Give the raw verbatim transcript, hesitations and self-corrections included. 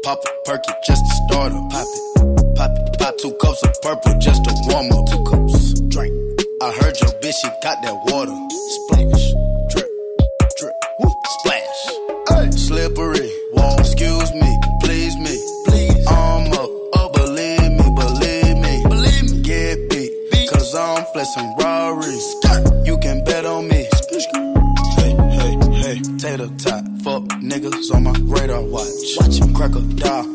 Pop a perky just to start up. Pop it, pop it, pop two cups of purple just to warm up. Two cups, drink. I heard your bitch, she got that water. Splash, drip, drip, woo, splash. Hey. Slippery, whoa, excuse me, please me, please. I'm up, oh believe me, believe me, believe me. Get beat, beat. Cause I'm flexing Rari. You can bet on me. Hey, hey, hey, tater tot, fuck niggas on my radar watch. Watch him crocodile,